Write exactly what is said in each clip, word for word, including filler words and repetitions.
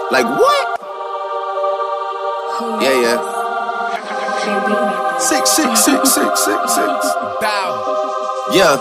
Like what? Yeah, yeah. Six, six, six, six, six, six. Bow. Yeah.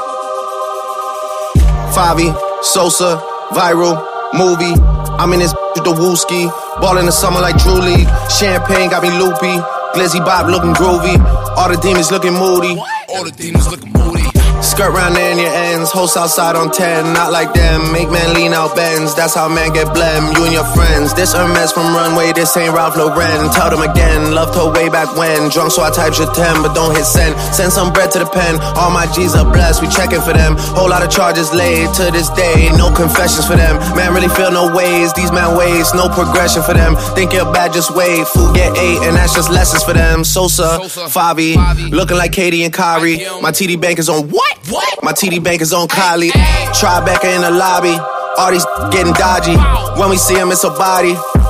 Favi, Sosa, viral, movie. I'm in this with the Wooski. Ball in the summer like Drew League. Champagne got me loopy. Glizzy Bob looking groovy. All the demons looking moody. All the demons looking moody. Skirt round there in your ends, host outside on ten, not like them. Make man lean out bends, that's how man get blem. You and your friends, this Hermes from Runway, this ain't Ralph Lauren. Tell them again, loved her way back when. Drunk so I typed your ten, but don't hit send. Send some bread to the pen, all my G's are blessed, we checking for them. Whole lot of charges laid to this day, no confessions for them. Man really feel no ways, these man ways, no progression for them. Think you're bad, just wait, food get ate, and that's just lessons for them. Sosa, Favi, looking like Katie and Kyrie. My T D bank is on what? What? My T D bank is on Kylie. Tribeca in the lobby. All these getting dodgy. When we see him, it's a body.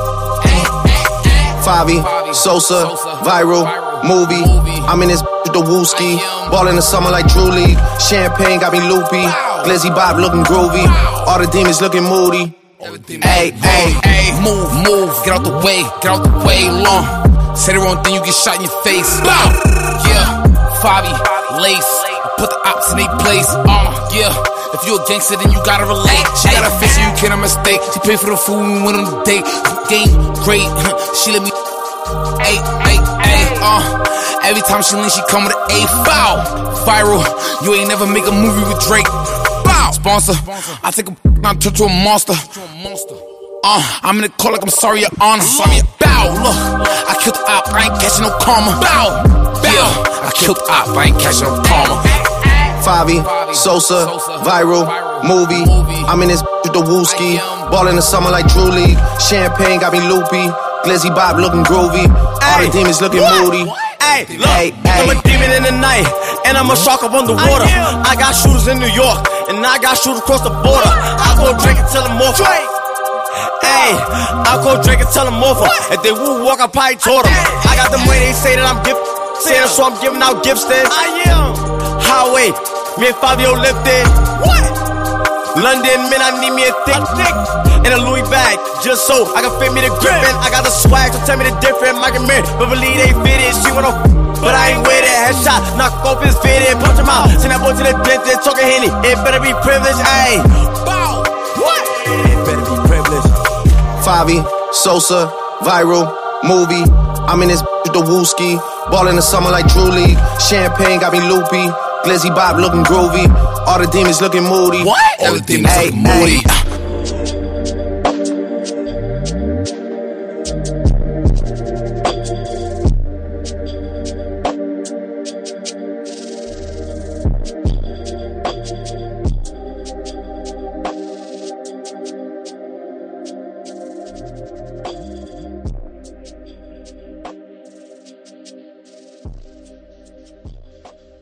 Favi, Sosa, viral, movie. I'm in this with the Wooski. Ball in the summer like Drew League. Champagne got me loopy. Glizzy Bob looking groovy. All the demons looking moody. Hey, hey, hey, move, move, get out the way, get out the way, long. Say the wrong thing, you get shot in your face. Bow, yeah, Favi, lace. Put the ops in their place, uh, yeah. If you a gangster, then you gotta relate. She got a face, so you can't mistake. She paid for the food when we went on the date. Game great, she let me. Ay, ay, ay, uh. Every time she lean, she come with an A. Bow, viral. You ain't never make a movie with Drake. Bow, sponsor. I take a, I turn to a monster. Uh, I'm in the call like I'm sorry, your honor. Sorry, bow. Look, I killed the op, I ain't catching no karma. Bow, yeah, I killed the op, I ain't catching no karma. Favi, Sosa, viral, movie. I'm in this with the Wooski. Ball in the summer like Drew League. Champagne got me loopy. Glizzy Bob looking groovy. All the demons looking moody. Hey, look, hey, I'm a demon in the night, and I'm a shark up on the water. I got shooters in New York, and I got shooters across the border. I go drink and tell them off. Hey, I go drink and tell them off. If they woo walk, I probably taught them. I got them way they say that I'm gifted, saying so I'm giving out gifts then. I am highway. Me and Fabio lived in what? London, man, I need me a thick dick and a Louis bag, just so I can fit me the grip. And I got the swag, so tell me the difference. I can mirror, but believe they fit it. She wanna, but I ain't with it. Headshot, knock off his fitted, punch him out. Send that boy to the dentist, talking Henny. It better be privileged, ayy. Bow, what? It better be privileged. Favi, Sosa, viral, movie. I'm in this with the Wooski. Ball in the summer like Drew League. Champagne got me loopy. Glizzy Bob looking groovy. All the demons looking moody. What? All the demons ay, looking moody. Ay.